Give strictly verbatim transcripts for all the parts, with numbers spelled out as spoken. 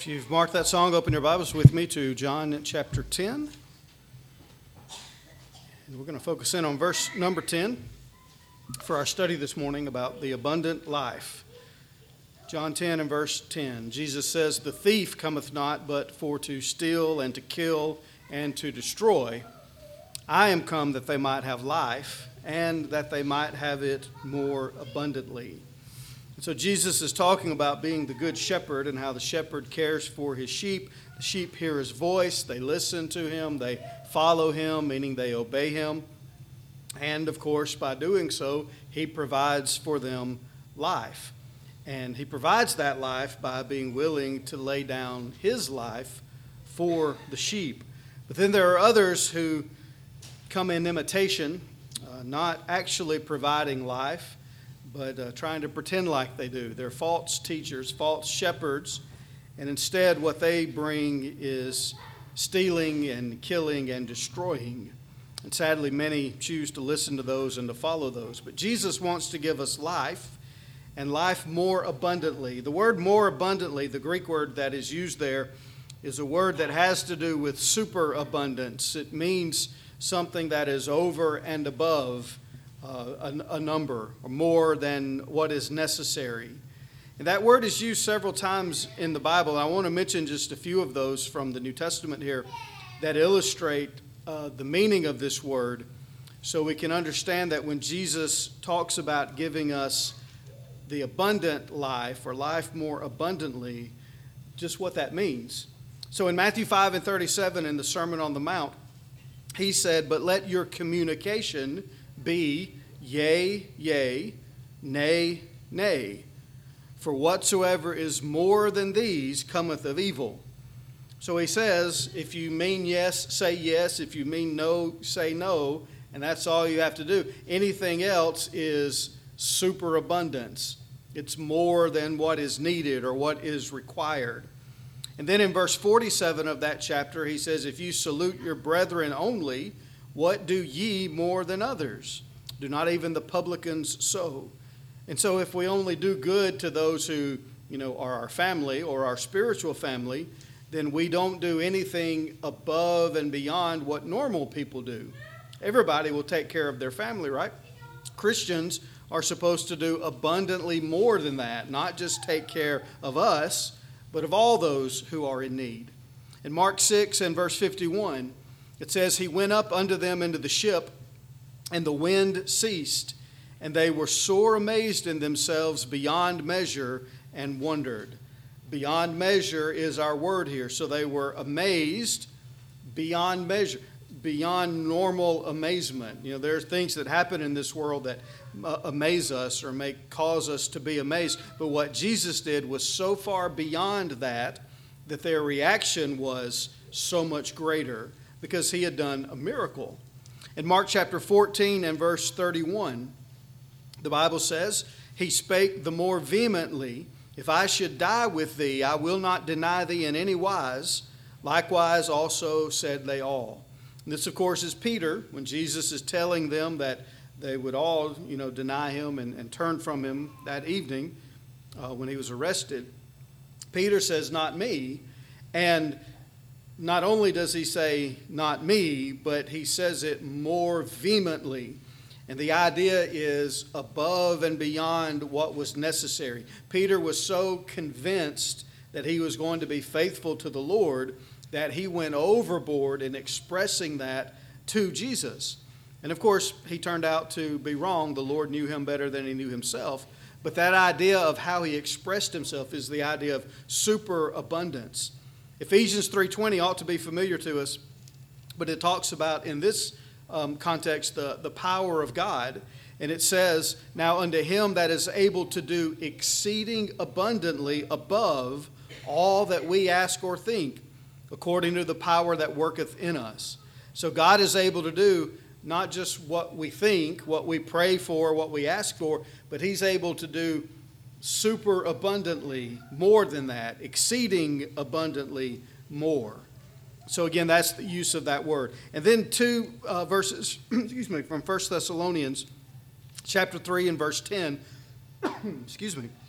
If you've marked that song, open your Bibles with me to John chapter ten. And we're going to focus in on verse number ten for our study this morning about the abundant life. John ten and verse ten. Jesus says, "The thief cometh not but for to steal and to kill and to destroy. I am come that they might have life and that they might have it more abundantly." And so Jesus is talking about being the good shepherd and how the shepherd cares for his sheep. The sheep hear his voice, they listen to him, they follow him, meaning they obey him. And of course, by doing so, he provides for them life. And he provides that life by being willing to lay down his life for the sheep. But then there are others who come in imitation, uh, not actually providing life, but uh, trying to pretend like they do. They're false teachers, false shepherds, and instead what they bring is stealing and killing and destroying. And sadly, many choose to listen to those and to follow those. But Jesus wants to give us life, and life more abundantly. The word more abundantly, the Greek word that is used there, is a word that has to do with superabundance. It means something that is over and above Uh, a, a number, or more than what is necessary. And that word is used several times in the Bible. I want to mention just a few of those from the New Testament here that illustrate uh, the meaning of this word, so we can understand that when Jesus talks about giving us the abundant life, or life more abundantly, just what that means. So in Matthew five and thirty-seven, in the Sermon on the Mount, he said, "But let your communication be yea, yea, nay, nay. For whatsoever is more than these cometh of evil." So he says, if you mean yes, say yes. If you mean no, say no. And that's all you have to do. Anything else is superabundance. It's more than what is needed or what is required. And then in verse forty-seven of that chapter, he says, "If you salute your brethren only, what do ye more than others? Do not even the publicans so?" And so if we only do good to those who, you know, are our family or our spiritual family, then we don't do anything above and beyond what normal people do. Everybody will take care of their family, right? Christians are supposed to do abundantly more than that, not just take care of us, but of all those who are in need. In Mark six and verse fifty-one, it says, "He went up unto them into the ship, and the wind ceased, and they were sore amazed in themselves beyond measure, and wondered." Beyond measure is our word here. So they were amazed beyond measure, beyond normal amazement. You know, there's things that happen in this world that uh, amaze us or may cause us to be amazed. But what Jesus did was so far beyond that, that their reaction was so much greater, because he had done a miracle. In Mark chapter fourteen and verse thirty-one, the Bible says, "He spake the more vehemently, If I should die with thee, I will not deny thee in any wise. Likewise also said they all." And this, of course, is Peter, when Jesus is telling them that they would all, you know, deny him and, and turn from him that evening uh, when he was arrested. Peter says, "Not me." And not only does he say, "Not me," but he says it more vehemently. And the idea is above and beyond what was necessary. Peter was so convinced that he was going to be faithful to the Lord that he went overboard in expressing that to Jesus. And of course, he turned out to be wrong. The Lord knew him better than he knew himself. But that idea of how he expressed himself is the idea of superabundance. Ephesians three twenty ought to be familiar to us, but it talks about, in this um, context, the, the power of God. And it says, "Now unto him that is able to do exceeding abundantly above all that we ask or think, according to the power that worketh in us." So God is able to do not just what we think, what we pray for, what we ask for, but he's able to do super abundantly more than that, exceeding abundantly more. So again, that's the use of that word. And then two uh, verses, excuse me, from First Thessalonians chapter three and verse ten, excuse me.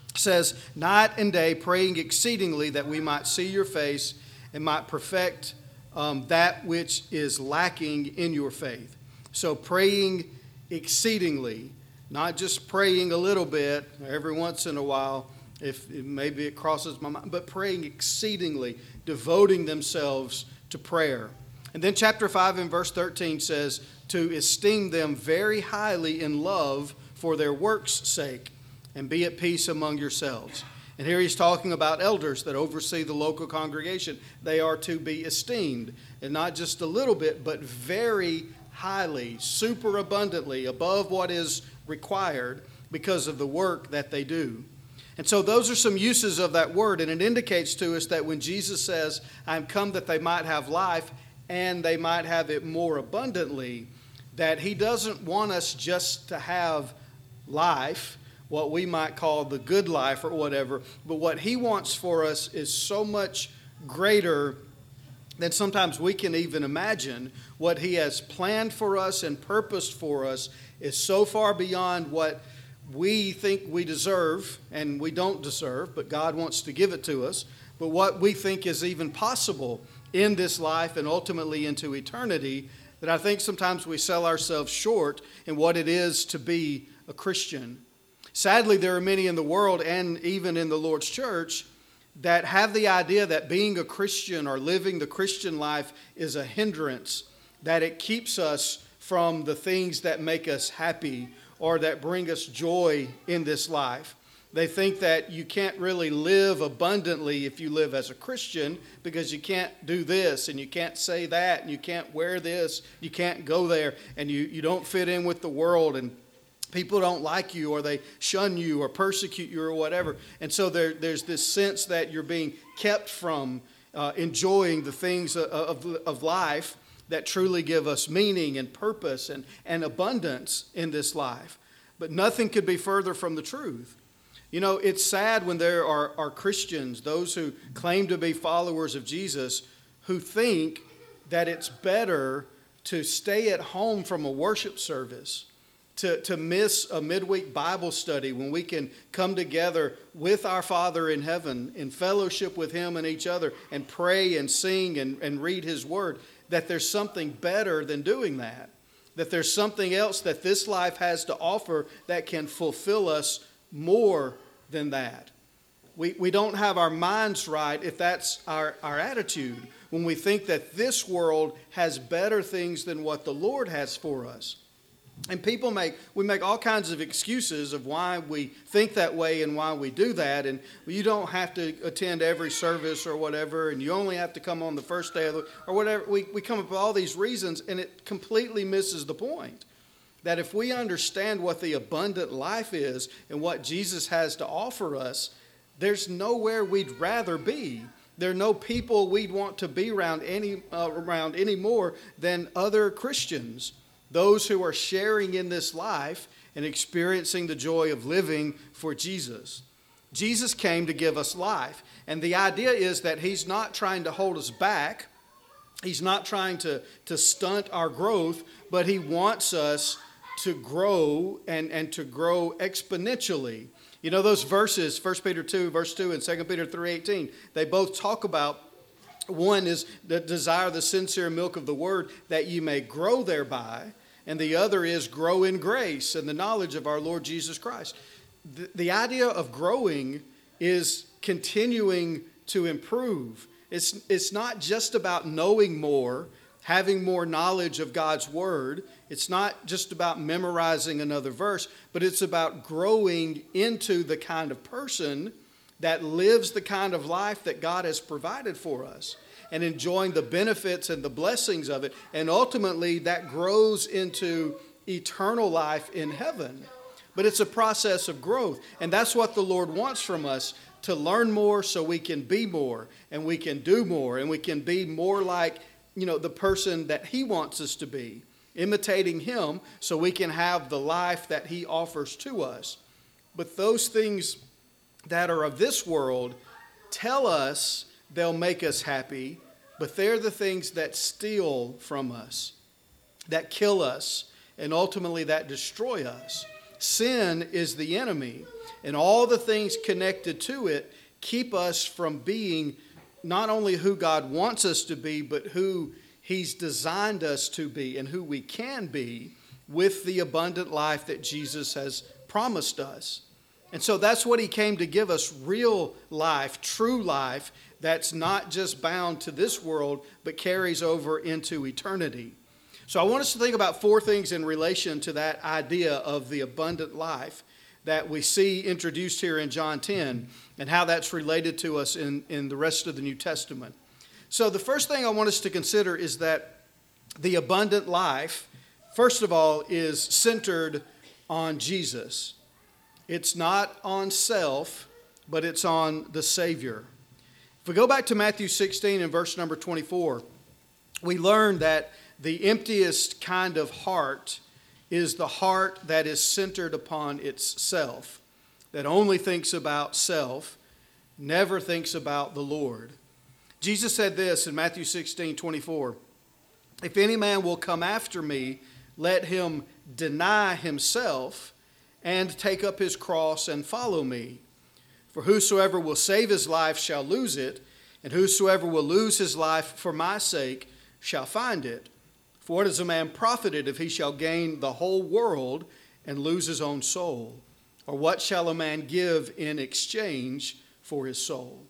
says, night and day praying exceedingly that we might see your face and might perfect um, that which is lacking in your faith. So praying exceedingly, not just praying a little bit every once in a while, if maybe it crosses my mind, but praying exceedingly, devoting themselves to prayer. And then chapter five and verse thirteen says, to esteem them very highly in love for their works' sake, and be at peace among yourselves. And here he's talking about elders that oversee the local congregation. They are to be esteemed, and not just a little bit, but very highly, super abundantly, above what is required because of the work that they do. And so those are some uses of that word, and it indicates to us that when Jesus says, I am come that they might have life, and they might have it more abundantly, that he doesn't want us just to have life, what we might call the good life or whatever, but what he wants for us is so much greater than sometimes we can even imagine. What he has planned for us and purposed for us is so far beyond what we think we deserve, and we don't deserve, but God wants to give it to us, but what we think is even possible in this life and ultimately into eternity, that I think sometimes we sell ourselves short in what it is to be a Christian. Sadly, there are many in the world and even in the Lord's church that have the idea that being a Christian or living the Christian life is a hindrance, that it keeps us from the things that make us happy or that bring us joy in this life. They think that you can't really live abundantly if you live as a Christian because you can't do this and you can't say that and you can't wear this, you can't go there, and you, you don't fit in with the world, and people don't like you, or they shun you or persecute you or whatever. And so there, there's this sense that you're being kept from uh, enjoying the things of, of, of life that truly give us meaning and purpose and, and abundance in this life. But nothing could be further from the truth. You know, it's sad when there are, are Christians, those who claim to be followers of Jesus, who think that it's better to stay at home from a worship service, to, to miss a midweek Bible study when we can come together with our Father in heaven in fellowship with Him and each other and pray and sing and, and read His Word, that there's something better than doing that, that there's something else that this life has to offer that can fulfill us more than that. We, we don't have our minds right if that's our, our attitude, when we think that this world has better things than what the Lord has for us. And people make, we make all kinds of excuses of why we think that way and why we do that. And you don't have to attend every service or whatever, and you only have to come on the first day of the, or whatever. We, we come up with all these reasons, and it completely misses the point. That if we understand what the abundant life is and what Jesus has to offer us, there's nowhere we'd rather be. There are no people we'd want to be around any uh, around any more than other Christians, those who are sharing in this life and experiencing the joy of living for Jesus. Jesus came to give us life, and the idea is that He's not trying to hold us back. He's not trying to, to stunt our growth, but He wants us to grow and, and to grow exponentially. You know those verses, First Peter two, verse two, and Second Peter three eighteen, they both talk about, one is the desire the sincere milk of the word that you may grow thereby, and the other is grow in grace and the knowledge of our Lord Jesus Christ. The, the idea of growing is continuing to improve. It's, it's not just about knowing more, having more knowledge of God's word. It's not just about memorizing another verse, but it's about growing into the kind of person that lives the kind of life that God has provided for us and enjoying the benefits and the blessings of it. And ultimately, that grows into eternal life in heaven. But it's a process of growth. And that's what the Lord wants from us, to learn more so we can be more and we can do more and we can be more like, you know, the person that He wants us to be, imitating Him so we can have the life that He offers to us. But those things that are of this world tell us they'll make us happy, but they're the things that steal from us, that kill us, and ultimately that destroy us. sin is the enemy, and all the things connected to it keep us from being not only who God wants us to be, but who He's designed us to be and who we can be with the abundant life that Jesus has promised us. And so that's what He came to give us, real life, true life, that's not just bound to this world, but carries over into eternity. So I want us to think about four things in relation to that idea of the abundant life that we see introduced here in John ten, and how that's related to us in, in the rest of the New Testament. So the first thing I want us to consider is that the abundant life, first of all, is centered on Jesus. It's not on self, but it's on the Savior. If we go back to Matthew sixteen and verse number twenty-four, we learn that the emptiest kind of heart is the heart that is centered upon itself, that only thinks about self, never thinks about the Lord. Jesus said this in Matthew sixteen twenty-four, "If any man will come after me, let him deny himself and take up his cross and follow me. For whosoever will save his life shall lose it, and whosoever will lose his life for my sake shall find it. For what is a man profited if he shall gain the whole world and lose his own soul? Or what shall a man give in exchange for his soul?"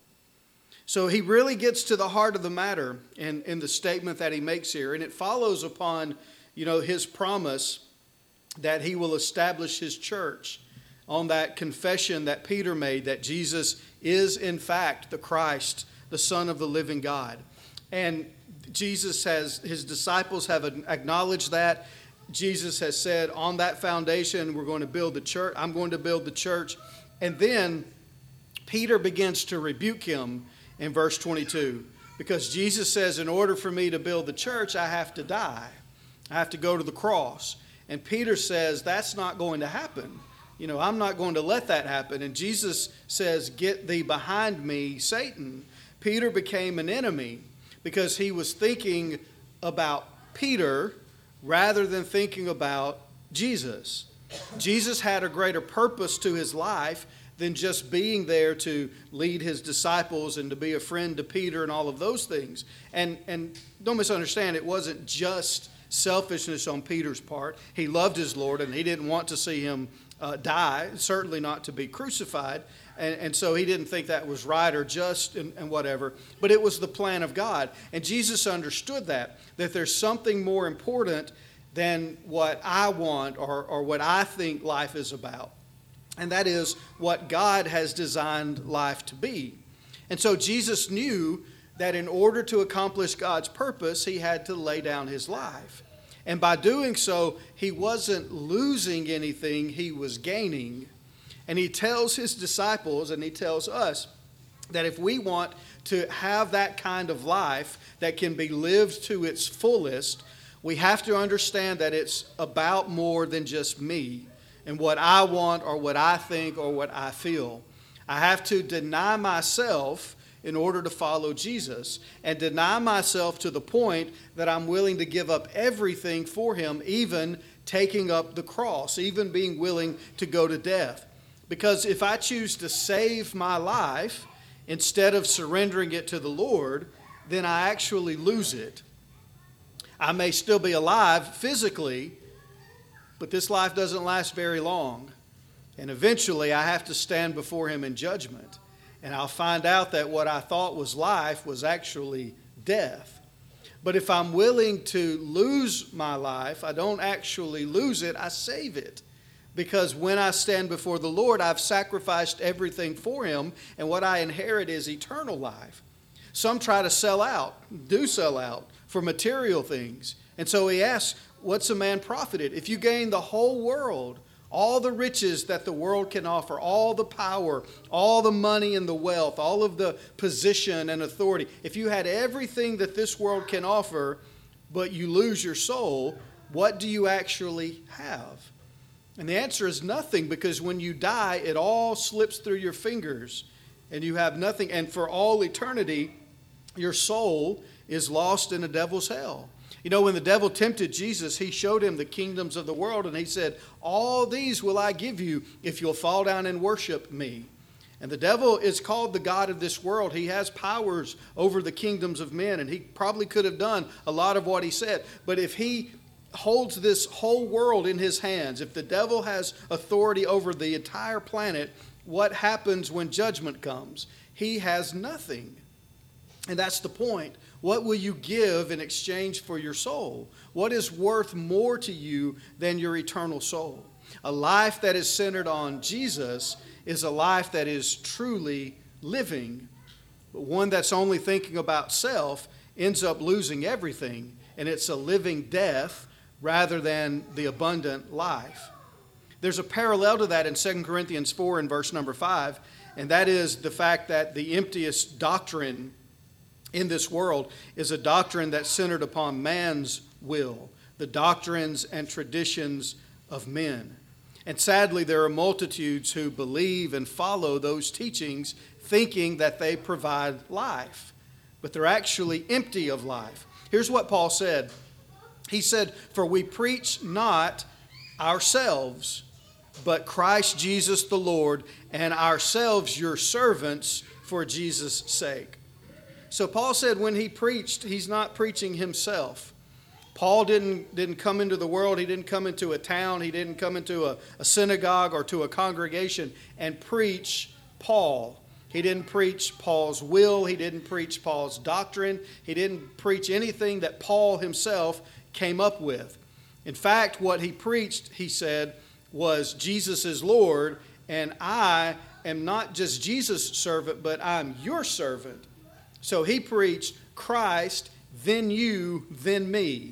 So he really gets to the heart of the matter in, in the statement that he makes here. And it follows upon, you know, his promise that he will establish his church on that confession that Peter made, that Jesus is in fact the Christ, the Son of the living God. And Jesus has, his disciples have acknowledged that. Jesus has said, on that foundation, we're going to build the church. I'm going to build the church. And then Peter begins to rebuke him in verse twenty-two, because Jesus says, in order for me to build the church, I have to die. I have to go to the cross. And Peter says, that's not going to happen. You know, I'm not going to let that happen. And Jesus says, get thee behind me, Satan. Peter became an enemy because he was thinking about Peter rather than thinking about Jesus. Jesus had a greater purpose to his life than just being there to lead his disciples and to be a friend to Peter and all of those things. And, and don't misunderstand, it wasn't just selfishness on Peter's part. He loved his Lord and he didn't want to see him uh, die, certainly not to be crucified. And, and so he didn't think that was right or just and, and whatever. But it was the plan of God. And Jesus understood that, that there's something more important than what I want or, or what I think life is about. And that is what God has designed life to be. And so Jesus knew that in order to accomplish God's purpose, he had to lay down his life. And by doing so, he wasn't losing anything, he was gaining. And he tells his disciples, and he tells us, that if we want to have that kind of life that can be lived to its fullest, we have to understand that it's about more than just me and what I want or what I think or what I feel. I have to deny myself in order to follow Jesus, and deny myself to the point that I'm willing to give up everything for him, even taking up the cross, even being willing to go to death. Because if I choose to save my life instead of surrendering it to the Lord, then I actually lose it. I may still be alive physically, but this life doesn't last very long. And eventually I have to stand before him in judgment. And I'll find out that what I thought was life was actually death. But if I'm willing to lose my life, I don't actually lose it, I save it. Because when I stand before the Lord, I've sacrificed everything for him, and what I inherit is eternal life. Some try to sell out, do sell out for material things. And so he asks, what's a man profited? If you gain the whole world, all the riches that the world can offer, all the power, all the money and the wealth, all of the position and authority, if you had everything that this world can offer, but you lose your soul, what do you actually have? And the answer is nothing, because when you die, it all slips through your fingers and you have nothing. And for all eternity, your soul is lost in the devil's hell. You know, when the devil tempted Jesus, he showed him the kingdoms of the world, and he said, all these will I give you if you'll fall down and worship me. And the devil is called the god of this world. He has powers over the kingdoms of men, and he probably could have done a lot of what he said. But if he holds this whole world in his hands, if the devil has authority over the entire planet, what happens when judgment comes? He has nothing. And that's the point. What will you give in exchange for your soul? What is worth more to you than your eternal soul? A life that is centered on Jesus is a life that is truly living. But one that's only thinking about self ends up losing everything, and it's a living death rather than the abundant life. There's a parallel to that in Second Corinthians four and verse number five, and that is the fact that the emptiest doctrine in this world is a doctrine that's centered upon man's will, the doctrines and traditions of men. And sadly, there are multitudes who believe and follow those teachings thinking that they provide life, but they're actually empty of life. Here's what Paul said. He said, "For we preach not ourselves, but Christ Jesus the Lord, and ourselves your servants for Jesus' sake." So Paul said when he preached, he's not preaching himself. Paul didn't, didn't come into the world. He didn't come into a town. He didn't come into a, a synagogue or to a congregation and preach Paul. He didn't preach Paul's will. He didn't preach Paul's doctrine. He didn't preach anything that Paul himself came up with. In fact, what he preached, he said, was Jesus is Lord, and I am not just Jesus' servant, but I'm your servant. So he preached Christ, then you, then me.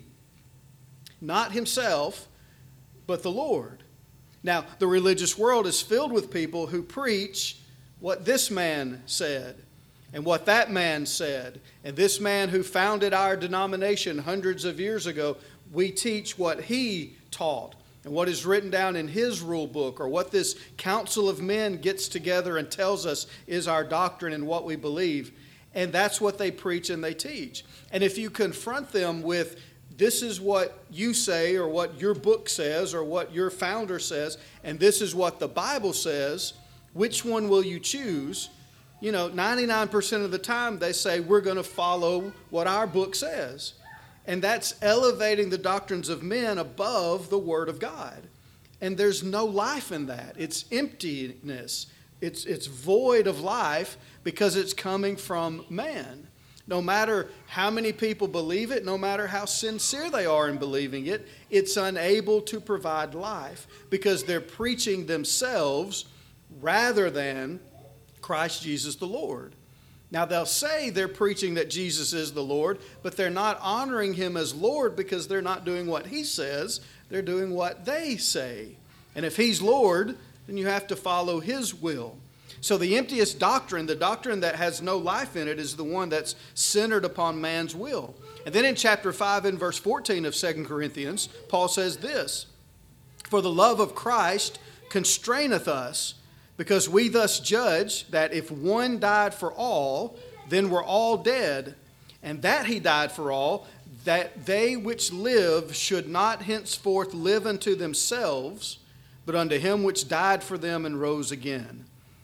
Not himself, but the Lord. Now, the religious world is filled with people who preach what this man said and what that man said. And this man who founded our denomination hundreds of years ago, we teach what he taught and what is written down in his rule book, or what this council of men gets together and tells us is our doctrine and what we believe. And that's what they preach and they teach. And if you confront them with, this is what you say, or what your book says, or what your founder says, and this is what the Bible says, which one will you choose? You know, ninety-nine percent of the time they say, we're going to follow what our book says. And that's elevating the doctrines of men above the Word of God. And there's no life in that. It's emptiness. It's, it's void of life because it's coming from man. No matter how many people believe it, no matter how sincere they are in believing it, it's unable to provide life because they're preaching themselves rather than Christ Jesus the Lord. Now, they'll say they're preaching that Jesus is the Lord, but they're not honoring him as Lord because they're not doing what he says. They're doing what they say. And if he's Lord, then you have to follow his will. So the emptiest doctrine, the doctrine that has no life in it, is the one that's centered upon man's will. And then in chapter five and verse fourteen of Second Corinthians, Paul says this, "For the love of Christ constraineth us, because we thus judge that if one died for all, then we're all dead, and that he died for all, that they which live should not henceforth live unto themselves, but unto him which died for them and rose again."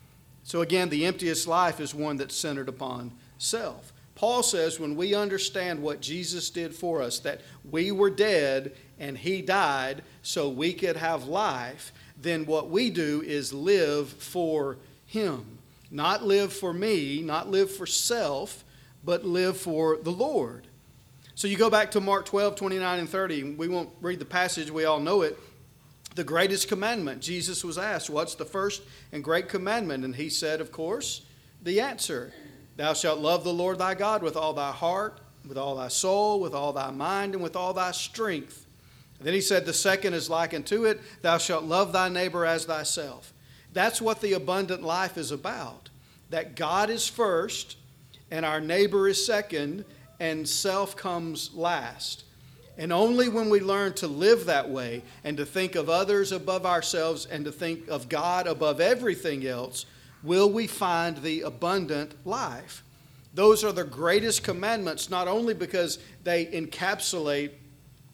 So again, the emptiest life is one that's centered upon self. Paul says when we understand what Jesus did for us, that we were dead and he died so we could have life, then what we do is live for him. Not live for me, not live for self, but live for the Lord. So you go back to Mark twelve, twenty-nine and thirty. We won't read the passage, we all know it. The greatest commandment, Jesus was asked, what's the first and great commandment? And he said, of course, the answer, thou shalt love the Lord thy God with all thy heart, with all thy soul, with all thy mind, and with all thy strength. And then he said, the second is like unto it, thou shalt love thy neighbor as thyself. That's what the abundant life is about. That God is first, and our neighbor is second, and self comes last. And only when we learn to live that way and to think of others above ourselves and to think of God above everything else will we find the abundant life. Those are the greatest commandments, not only because they encapsulate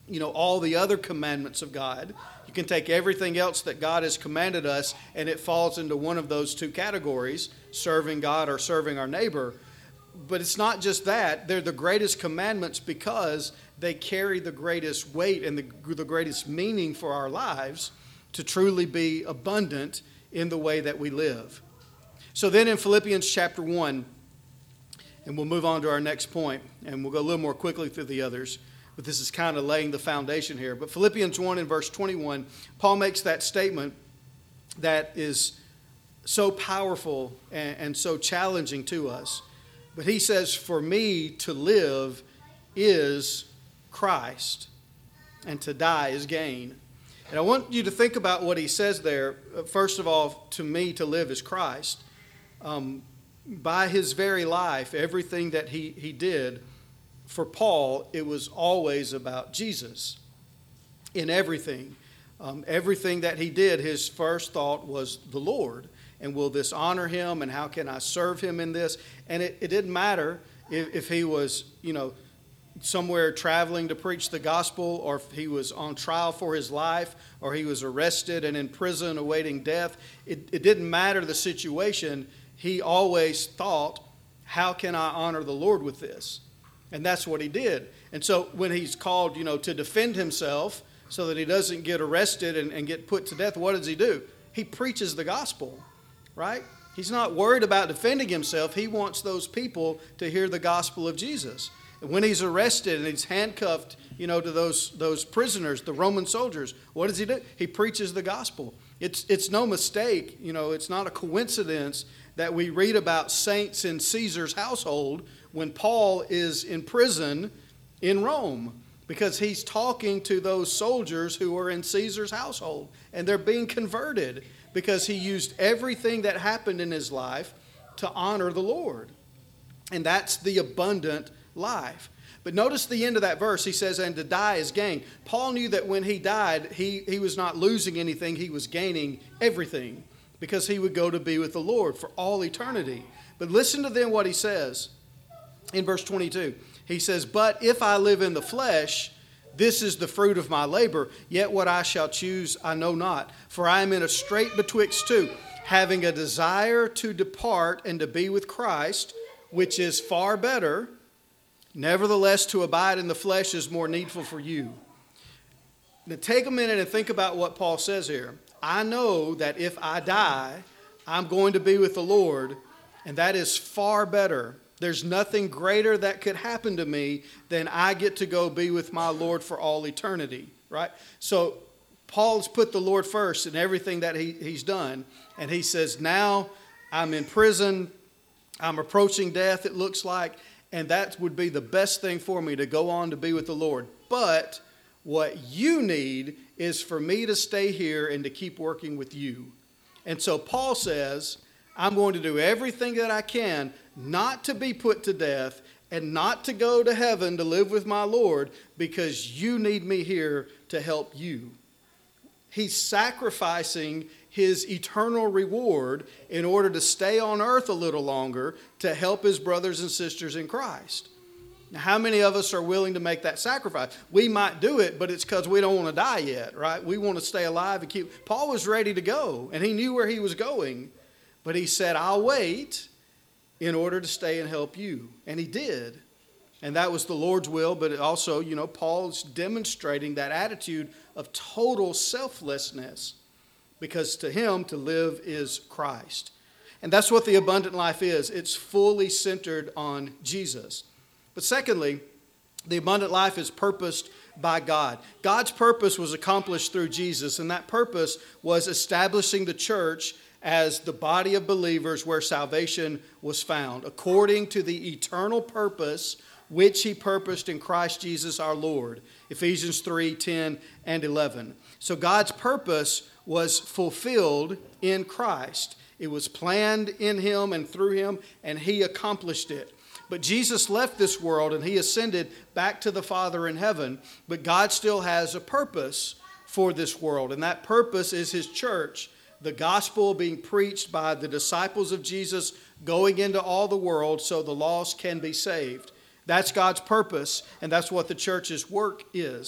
you know, all the other commandments of God. You can take everything else that God has commanded us, and it falls into one of those two categories, serving God or serving our neighbor. But it's not just that. They're the greatest commandments because they carry the greatest weight and the, the greatest meaning for our lives to truly be abundant in the way that we live. So then in Philippians chapter one, and we'll move on to our next point, and we'll go a little more quickly through the others, but this is kind of laying the foundation here. But Philippians one in verse twenty-one, Paul makes that statement that is so powerful and, and so challenging to us. But he says, for me to live is Christ, and to die is gain. And I want you to think about what he says there. First of all, to me to live is Christ. Um, by his very life, everything that he, he did, for Paul, it was always about Jesus in everything. Um, everything that he did, his first thought was the Lord. And will this honor him? And how can I serve him in this? And it, it didn't matter if, if he was, you know, somewhere traveling to preach the gospel, or if he was on trial for his life, or he was arrested and in prison awaiting death. It, it didn't matter the situation. He always thought, how can I honor the Lord with this? And that's what he did. And so when he's called, you know, to defend himself so that he doesn't get arrested and, and get put to death, what does he do? He preaches the gospel, right? He's not worried about defending himself. He wants those people to hear the gospel of Jesus. And when he's arrested and he's handcuffed, you know, to those, those prisoners, the Roman soldiers, what does he do? He preaches the gospel. It's, it's no mistake, you know, it's not a coincidence that we read about saints in Caesar's household when Paul is in prison in Rome, because he's talking to those soldiers who are in Caesar's household, and they're being converted because he used everything that happened in his life to honor the Lord. And that's the abundant life. But notice the end of that verse. He says, and to die is gain. Paul knew that when he died, he, he was not losing anything. He was gaining everything, because he would go to be with the Lord for all eternity. But listen to then what he says in verse twenty-two. He says, but if I live in the flesh, this is the fruit of my labor, yet what I shall choose I know not. For I am in a strait betwixt two, having a desire to depart and to be with Christ, which is far better. Nevertheless, to abide in the flesh is more needful for you. Now take a minute and think about what Paul says here. I know that if I die, I'm going to be with the Lord, and that is far better. There's nothing greater that could happen to me than I get to go be with my Lord for all eternity, right? So Paul's put the Lord first in everything that he, he's done, and he says, now I'm in prison, I'm approaching death, it looks like, and that would be the best thing for me to go on to be with the Lord. But what you need is for me to stay here and to keep working with you. And so Paul says, I'm going to do everything that I can not to be put to death and not to go to heaven to live with my Lord, because you need me here to help you. He's sacrificing his eternal reward in order to stay on earth a little longer to help his brothers and sisters in Christ. Now, how many of us are willing to make that sacrifice? We might do it, but it's because we don't want to die yet, right? We want to stay alive and keep. Paul was ready to go, and he knew where he was going, but he said, I'll wait in order to stay and help you. And he did. And that was the Lord's will, but it also, you know, Paul's demonstrating that attitude of total selflessness, because to him, to live is Christ. And that's what the abundant life is. It's fully centered on Jesus. But secondly, the abundant life is purposed by God. God's purpose was accomplished through Jesus, and that purpose was establishing the church as the body of believers where salvation was found, according to the eternal purpose which he purposed in Christ Jesus our Lord. Ephesians three, ten, and eleven. So God's purpose was fulfilled in Christ. It was planned in him and through him, and he accomplished it. But Jesus left this world and he ascended back to the Father in heaven. But God still has a purpose for this world, and that purpose is his church. The gospel being preached by the disciples of Jesus, going into all the world so the lost can be saved. That's God's purpose, and that's what the church's work is.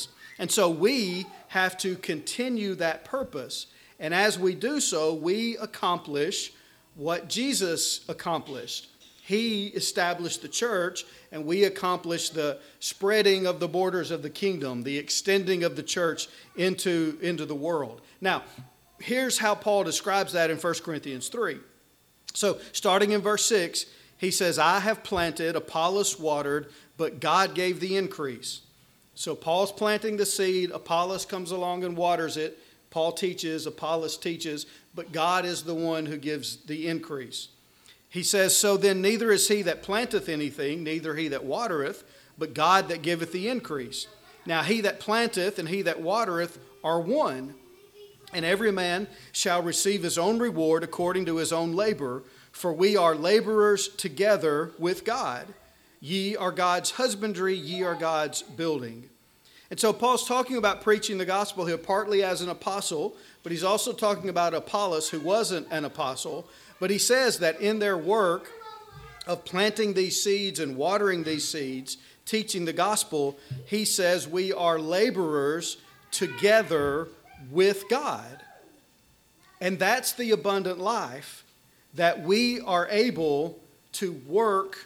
And so we have to continue that purpose. And as we do so, we accomplish what Jesus accomplished. He established the church, and we accomplish the spreading of the borders of the kingdom, the extending of the church into, into the world. Now, here's how Paul describes that in First Corinthians three. So, starting in verse six, he says, I have planted, Apollos watered, but God gave the increase. So, Paul's planting the seed, Apollos comes along and waters it. Paul teaches, Apollos teaches, but God is the one who gives the increase. He says, so then neither is he that planteth anything, neither he that watereth, but God that giveth the increase. Now he that planteth and he that watereth are one, and every man shall receive his own reward according to his own labor, for we are laborers together with God. Ye are God's husbandry, ye are God's building. And so Paul's talking about preaching the gospel here partly as an apostle, but he's also talking about Apollos, who wasn't an apostle. But he says that in their work of planting these seeds and watering these seeds, teaching the gospel, he says we are laborers together with God. And that's the abundant life, that we are able to work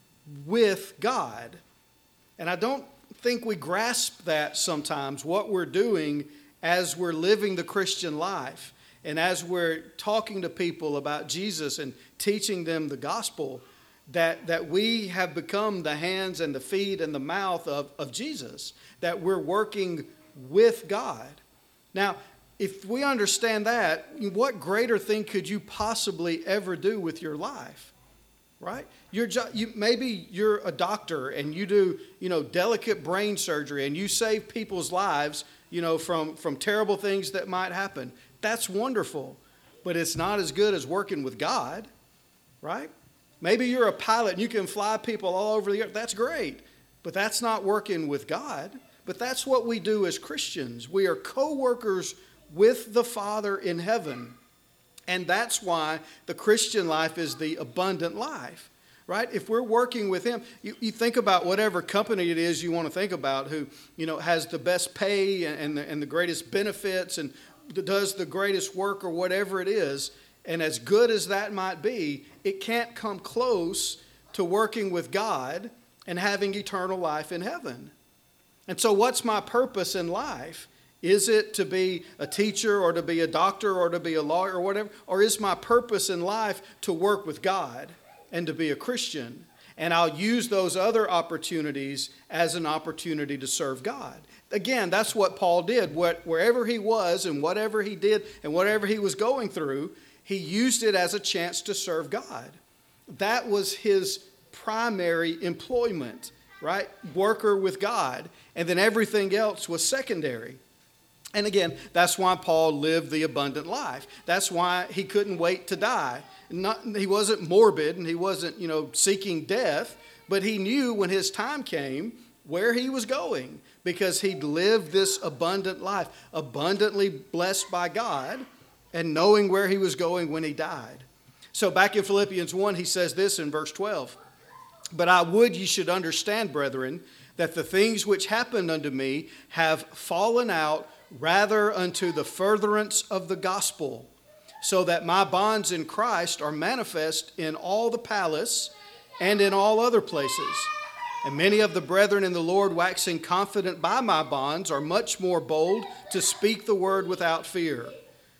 with God. And I don't think we grasp that sometimes, what we're doing as we're living the Christian life. And as we're talking to people about Jesus and teaching them the gospel, that, that we have become the hands and the feet and the mouth of, of Jesus, that we're working with God. Now, if we understand that, what greater thing could you possibly ever do with your life, right? You're, you, maybe you're a doctor and you do, you know, delicate brain surgery and you save people's lives, you know, from, from terrible things that might happen. That's wonderful, but it's not as good as working with God, right? Maybe you're a pilot and you can fly people all over the earth. That's great, but that's not working with God. But that's what we do as Christians. We are co-workers with the Father in heaven, and that's why the Christian life is the abundant life, right? If we're working with Him, you, you think about whatever company it is you want to think about who, you know, has the best pay and, and, the, and the greatest benefits and does the greatest work or whatever it is, and as good as that might be, it can't come close to working with God and having eternal life in heaven. And so what's my purpose in life? Is it to be a teacher or to be a doctor or to be a lawyer or whatever? Or is my purpose in life to work with God and to be a Christian? And I'll use those other opportunities as an opportunity to serve God. Again, that's what Paul did. What, wherever he was and whatever he did and whatever he was going through, he used it as a chance to serve God. That was his primary employment, right? Worker with God. And then everything else was secondary. And again, that's why Paul lived the abundant life. That's why he couldn't wait to die. Not, he wasn't morbid and he wasn't, you know, seeking death, but he knew when his time came where he was going because he'd lived this abundant life, abundantly blessed by God and knowing where he was going when he died. So back in Philippians one, he says this in verse twelve, "But I would ye should understand, brethren, that the things which happened unto me have fallen out rather unto the furtherance of the gospel, so that my bonds in Christ are manifest in all the palace and in all other places. And many of the brethren in the Lord, waxing confident by my bonds, are much more bold to speak the word without fear."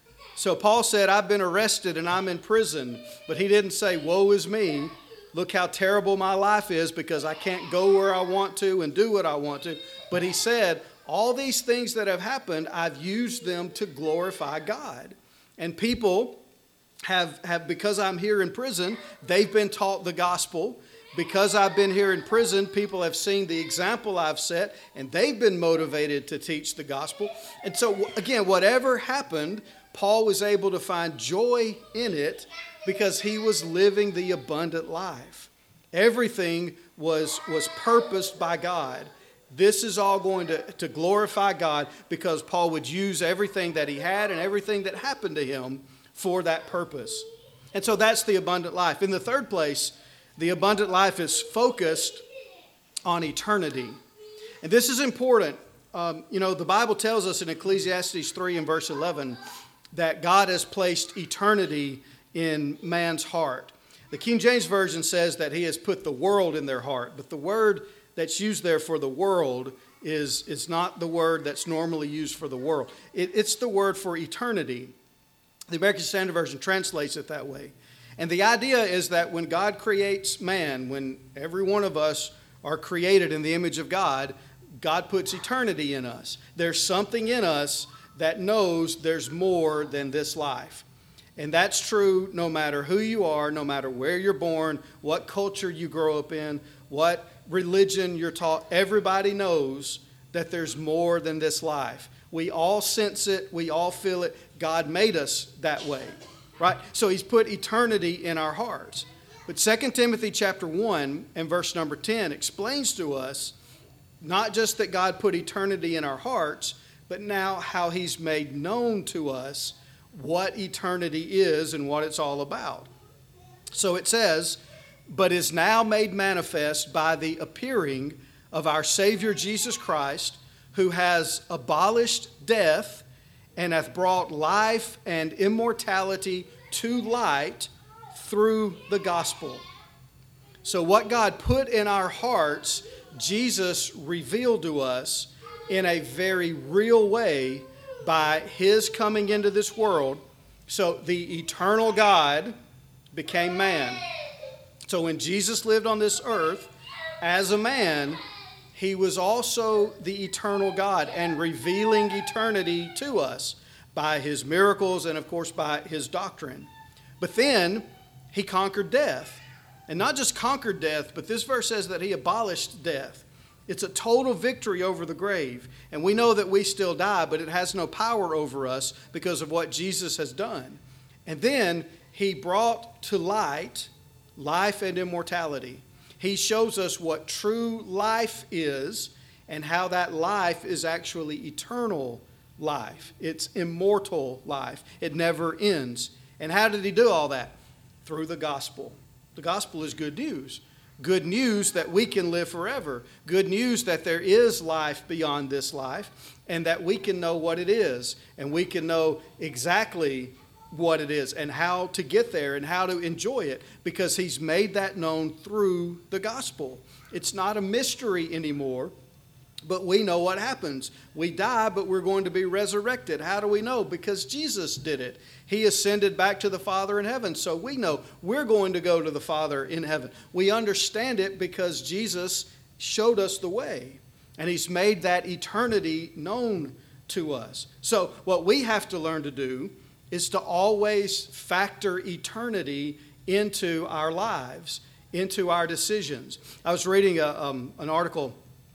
So Paul said, I've been arrested and I'm in prison, but he didn't say, woe is me. Look how terrible my life is because I can't go where I want to and do what I want to. But he said, all these things that have happened, I've used them to glorify God. And people have, have, because I'm here in prison, they've been taught the gospel. Because I've been here in prison, people have seen the example I've set, and they've been motivated to teach the gospel. And so, again, whatever happened, Paul was able to find joy in it because he was living the abundant life. Everything was, was purposed by God. This is all going to, to glorify God because Paul would use everything that he had and everything that happened to him for that purpose. And so that's the abundant life. In the third place, the abundant life is focused on eternity. And this is important Um, you know, the Bible tells us in Ecclesiastes three and verse eleven that God has placed eternity in man's heart. The King James Version says that he has put the world in their heart, but the word that's used there for the world is, is not the word that's normally used for the world. It, it's the word for eternity. The American Standard Version translates it that way. And the idea is that when God creates man, when every one of us are created in the image of God, God puts eternity in us. There's something in us that knows there's more than this life. And that's true no matter who you are, no matter where you're born, what culture you grow up in, what religion you're taught. Everybody knows that there's more than this life. We all sense it. We all feel it. God made us that way, right? So he's put eternity in our hearts. But Second Timothy chapter one and verse number ten explains to us not just that God put eternity in our hearts, but now how he's made known to us what eternity is and what it's all about. So it says, but is now made manifest by the appearing of our Savior Jesus Christ, who has abolished death and hath brought life and immortality to light through the gospel. So what God put in our hearts, Jesus revealed to us in a very real way by his coming into this world. So the eternal God became man. So when Jesus lived on this earth as a man, he was also the eternal God and revealing eternity to us by his miracles and, of course, by his doctrine. But then he conquered death. And not just conquered death, but this verse says that he abolished death. It's a total victory over the grave. And we know that we still die, but it has no power over us because of what Jesus has done. And then he brought to light life and immortality. He shows us what true life is and how that life is actually eternal life. It's immortal life. It never ends. And how did he do all that? Through the gospel. The gospel is good news. Good news that we can live forever. Good news that there is life beyond this life and that we can know what it is. And we can know exactly what it is and how to get there and how to enjoy it because he's made that known through the gospel. It's not a mystery anymore, but we know what happens. We die, but we're going to be resurrected. How do we know? Because Jesus did it. He ascended back to the Father in heaven. So we know we're going to go to the Father in heaven. We understand it because Jesus showed us the way. And he's made that eternity known to us. So what we have to learn to do is to always factor eternity into our lives, into our decisions. I was reading a, um, an article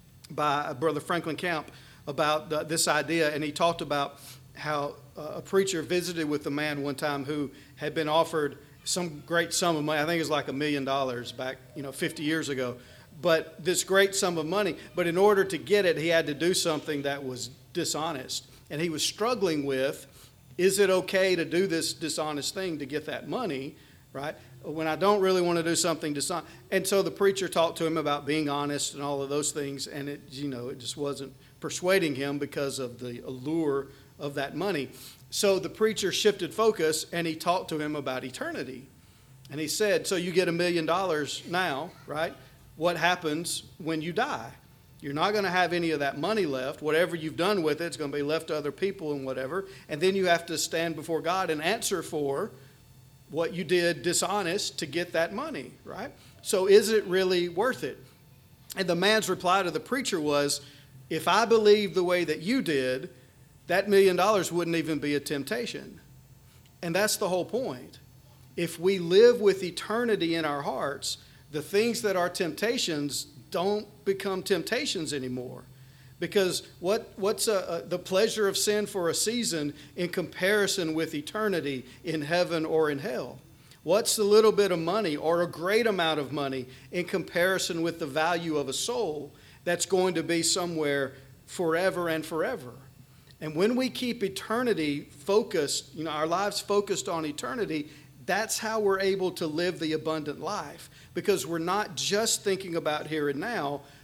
by Brother Franklin Camp about uh, this idea, and he talked about how uh, a preacher visited with a man one time who had been offered some great sum of money. I think it was like a million dollars back, you know, fifty years ago. But this great sum of money, but in order to get it, he had to do something that was dishonest. And he was struggling with, is it okay to do this dishonest thing to get that money, right? When I don't really want to do something dishonest. And so the preacher talked to him about being honest and all of those things, and it, you know, it just wasn't persuading him because of the allure of that money. So the preacher shifted focus, and he talked to him about eternity. And he said, so you get a million dollars now, right? What happens when you die? You're not going to have any of that money left. Whatever you've done with it, it's going to be left to other people and whatever. And then you have to stand before God and answer for what you did dishonest to get that money, right? So is it really worth it? And the man's reply to the preacher was, if I believed the way that you did, that million dollars wouldn't even be a temptation. And that's the whole point. If we live with eternity in our hearts, the things that are temptations don't become temptations anymore. Because what, what's a, a, the pleasure of sin for a season in comparison with eternity in heaven or in hell? What's the little bit of money or a great amount of money in comparison with the value of a soul that's going to be somewhere forever and forever? And when we keep eternity focused, you know, our lives focused on eternity, that's how we're able to live the abundant life. Because we're not just thinking about here and now,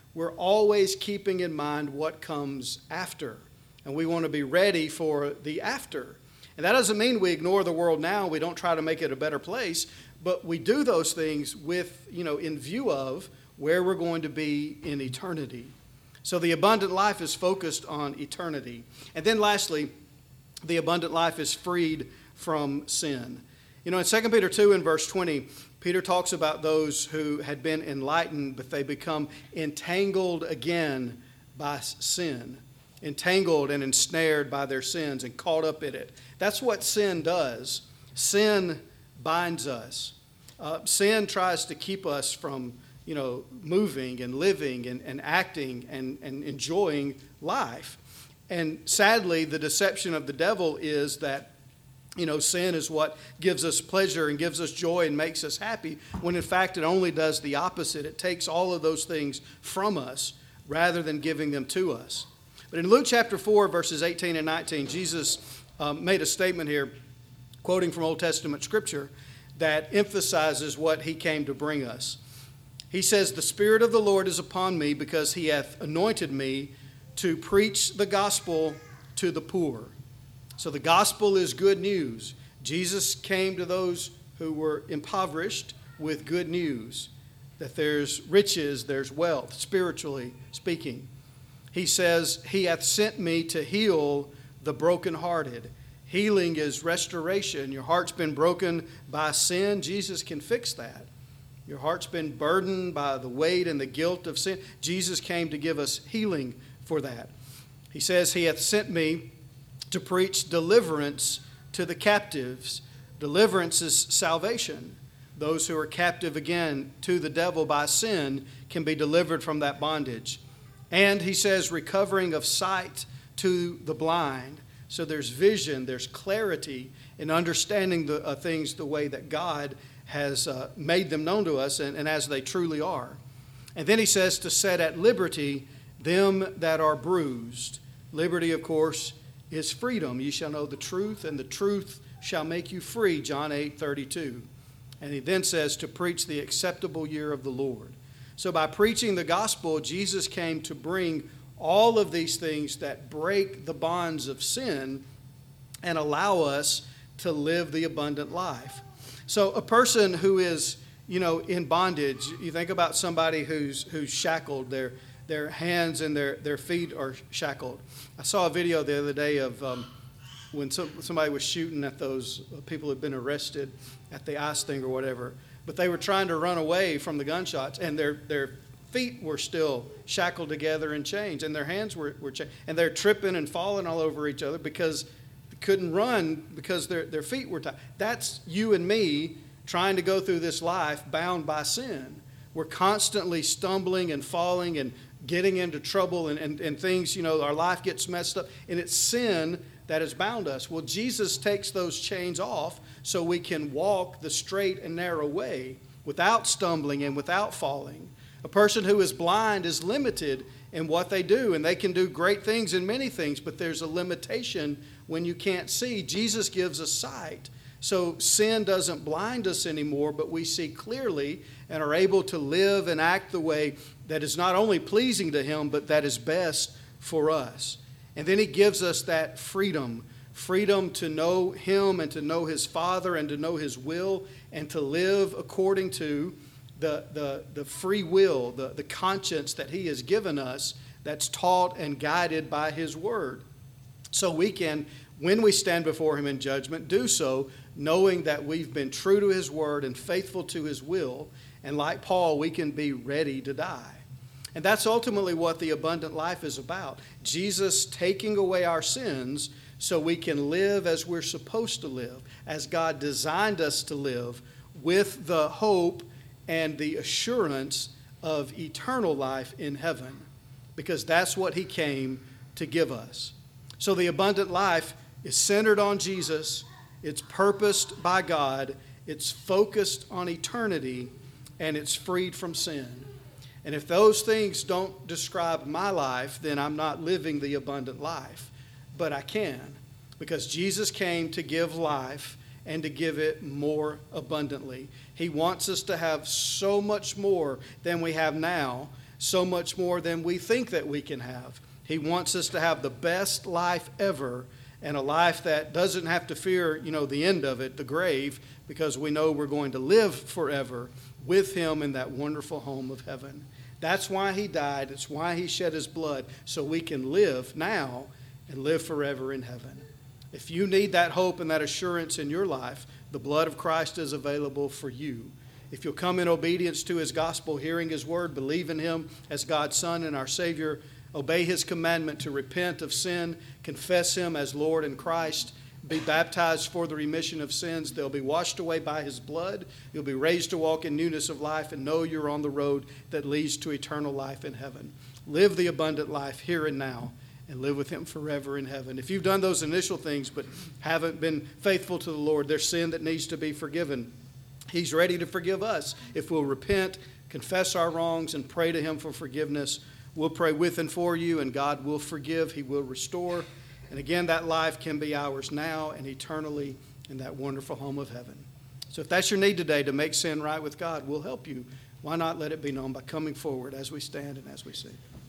we're always keeping in mind what comes after. And we want to be ready for the after. And that doesn't mean we ignore the world now. We don't try to make it a better place. But we do those things with, you know, in view of where we're going to be in eternity. So the abundant life is focused on eternity. And then lastly, the abundant life is freed from sin. You know, in Second Peter two and verse twenty, Peter talks about those who had been enlightened, but they become entangled again by sin. Entangled and ensnared by their sins and caught up in it. That's what sin does. Sin binds us. Uh, sin tries to keep us from, you know, moving and living and, and acting and, and enjoying life. And sadly, the deception of the devil is that, you know, sin is what gives us pleasure and gives us joy and makes us happy, when in fact it only does the opposite. It takes all of those things from us rather than giving them to us. But in Luke chapter four, verses eighteen and nineteen, Jesus um, made a statement here, quoting from Old Testament scripture, that emphasizes what he came to bring us. He says, "The Spirit of the Lord is upon me, because he hath anointed me to preach the gospel to the poor." So the gospel is good news. Jesus came to those who were impoverished with good news, that there's riches, there's wealth, spiritually speaking. He says, he hath sent me to heal the brokenhearted. Healing is restoration. Your heart's been broken by sin. Jesus can fix that. Your heart's been burdened by the weight and the guilt of sin. Jesus came to give us healing for that. He says, he hath sent me to preach deliverance to the captives. Deliverance is salvation. Those who are captive again to the devil by sin can be delivered from that bondage. And he says, recovering of sight to the blind. So there's vision, there's clarity in understanding the uh, things the way that God has uh, made them known to us and, and as they truly are. And then he says to set at liberty them that are bruised. Liberty, of course, is freedom. You shall know the truth, and the truth shall make you free, John eight thirty-two. And he then says to preach the acceptable year of the Lord. So by preaching the gospel, Jesus came to bring all of these things that break the bonds of sin and allow us to live the abundant life. So a person who is, you know, in bondage, you think about somebody who's who's shackled, their their hands and their, their feet are shackled. I saw a video the other day of um, when some, somebody was shooting at those people who had been arrested at the ICE thing or whatever, but they were trying to run away from the gunshots, and their their feet were still shackled together in chains, and their hands were, were chained, and they're tripping and falling all over each other because they couldn't run because their, their feet were tied. That's you and me trying to go through this life bound by sin. We're constantly stumbling and falling and getting into trouble and, and, and things, you know, our life gets messed up, and it's sin that has bound us. Well, Jesus takes those chains off so we can walk the straight and narrow way without stumbling and without falling. A person who is blind is limited in what they do, and they can do great things in many things, but there's a limitation when you can't see. Jesus gives us sight. So sin doesn't blind us anymore, but we see clearly and are able to live and act the way that is not only pleasing to him, but that is best for us. And then he gives us that freedom, freedom to know him and to know his Father and to know his will and to live according to the, the, the free will, the, the conscience that he has given us that's taught and guided by his word. So we can, when we stand before him in judgment, do so knowing that we've been true to his word and faithful to his will. And like Paul, we can be ready to die. And that's ultimately what the abundant life is about. Jesus taking away our sins so we can live as we're supposed to live, as God designed us to live, with the hope and the assurance of eternal life in heaven, because that's what he came to give us. So the abundant life is centered on Jesus, it's purposed by God, it's focused on eternity, and it's freed from sin. And if those things don't describe my life, then I'm not living the abundant life. But I can, because Jesus came to give life and to give it more abundantly. He wants us to have so much more than we have now, so much more than we think that we can have. He wants us to have the best life ever, and a life that doesn't have to fear, you know, the end of it, the grave, because we know we're going to live forever with him in that wonderful home of heaven. That's why he died. It's why he shed his blood, so we can live now and live forever in heaven. If you need that hope and that assurance in your life, the blood of Christ is available for you. If you'll come in obedience to his gospel, hearing his word, believe in him as God's Son and our Savior, obey his commandment to repent of sin, confess him as Lord and Christ, be baptized for the remission of sins. They'll be washed away by his blood. You'll be raised to walk in newness of life and know you're on the road that leads to eternal life in heaven. Live the abundant life here and now and live with him forever in heaven. If you've done those initial things but haven't been faithful to the Lord, there's sin that needs to be forgiven. He's ready to forgive us if we'll repent, confess our wrongs, and pray to him for forgiveness. We'll pray with and for you, and God will forgive. He will restore. And again, that life can be ours now and eternally in that wonderful home of heaven. So if that's your need today to make sin right with God, we'll help you. Why not let it be known by coming forward as we stand and as we sing?